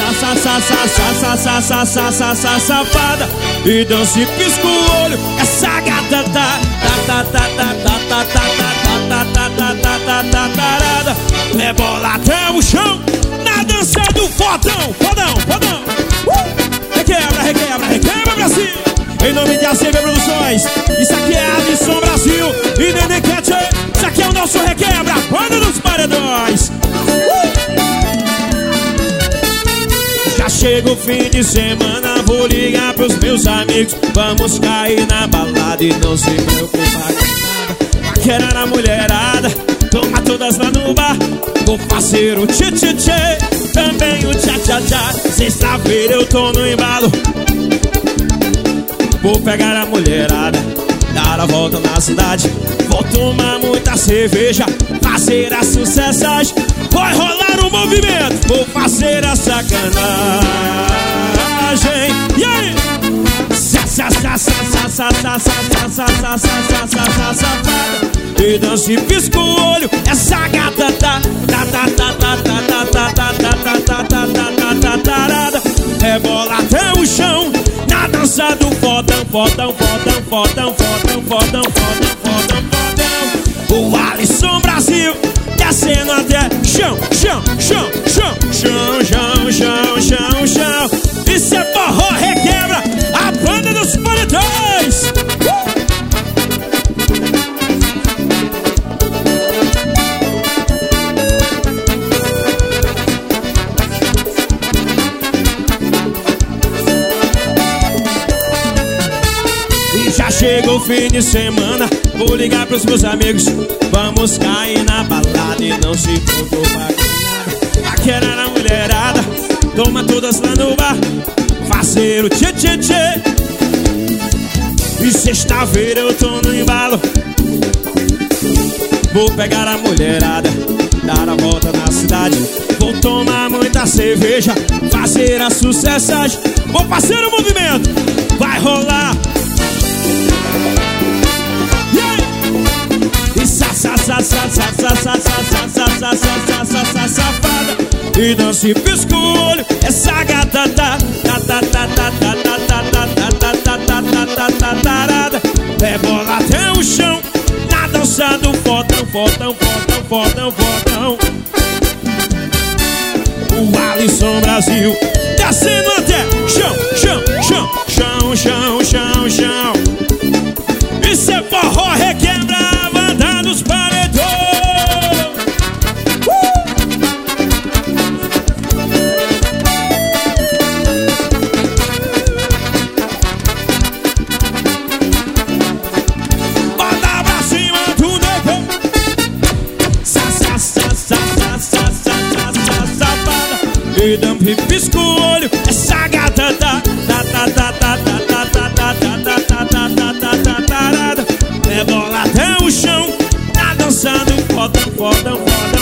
safada e dança e pisca o olho. Essa gata rebola até o chão na dança do fodão. Requebra pra cima. Em nome de ACV Produções, isso aqui é Alisson Brasil e Nenê Cat. Isso aqui é o nosso requebra, banda dos paredões. Já chega o fim de semana, vou ligar pros meus amigos. Vamos cair na balada e não se preocupar com nada. Paquerar a mulherada, toma todas lá no bar. Vou fazer o tchê-tchê-tchê, também o tchá-tchá-tchá. Sexta-feira eu tô no embalo. Vou pegar a mulherada, dar a volta na cidade. Vou tomar muita cerveja, fazer a sucessagem. Vai rolar um movimento, vou fazer a sacanagem. E aí? Safada e dança e pisca o olho. Essa gata rebola até o chão na dança do fodão. O Alisson Brasil descendo até chão. Isso é forró requebra, a banda dos paredões. Já chega o fim de semana, vou ligar pros meus amigos. Vamos cair na balada e não se preocupar com nada. Paquerar a mulherada, toma todas lá no bar. Fazer o tchê-tchê-tchê. E sexta-feira eu tô no embalo. Vou pegar a mulherada, dar a volta na cidade. Vou tomar muita cerveja, fazer a sucessagem. Vou fazer o movimento, vai rolar. Safada e dança e pisca o olho. Essa gata rebola até o chão na dança do fodão. O Alisson Brasil descendo até chão. Isso é forró requebra, a banda dos paredões. Bota pra cima do negão. Safada e dampa e pisca o olho. Essa gata rebola até o chão na dança do fodão.